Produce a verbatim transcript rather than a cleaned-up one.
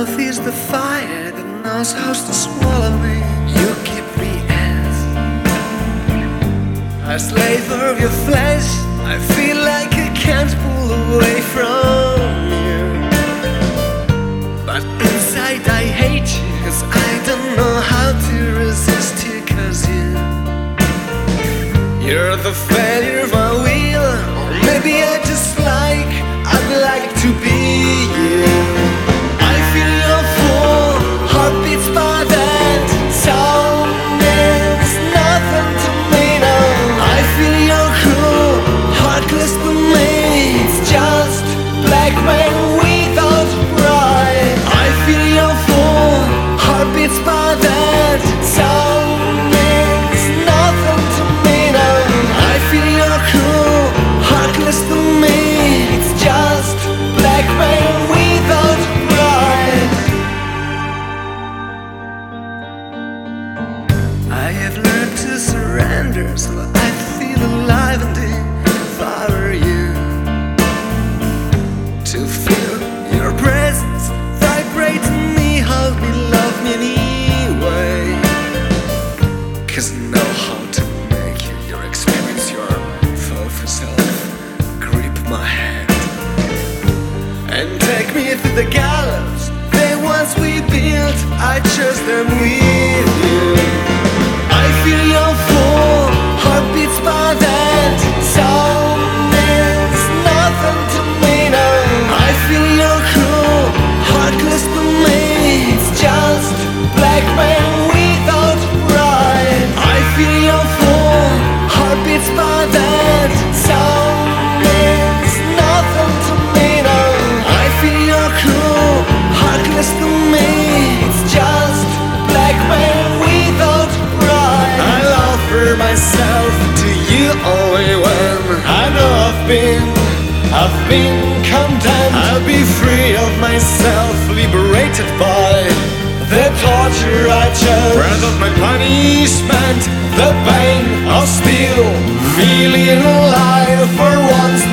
mouth is the fire that knows how to swallow me. You keep me as a slave of your flesh. I feel like I can't pull away from you, but inside I hate you, cause I don't know how to resist you. Cause you, you're the failure of my will. Or maybe I just like, I'd like to be you. I feel your full heartbeats, but that sound means nothing to me now. I feel your cruel, heartless to me. It's just blackmail without pride. I feel your full heartbeats, but that sound means nothing to me now. I feel your cruel, heartless to me. It's just blackmail without pride. I have learned to surrender, so I feel alive and if I were you, to feel your presence vibrate in me, hold me, love me anyway. Cause I know how to make you, your experience, your for self. Grip my hand and take me to the gallows. The ones we built, I trust them with you. I feel your full heartbeats, but that sound means nothing to me now. I feel your cruel, heartless to me. It's just blackmail without pride. I feel your full heartbeats, but that sound means nothing to me now. I feel your cruel, heartless to me. It's just blackmail without pride. I'll offer myself to you only when I know I've been, I've been condemned. I'll be free of myself, liberated by the torture I chose. Breath of my punishment, the pain of still feeling alive for once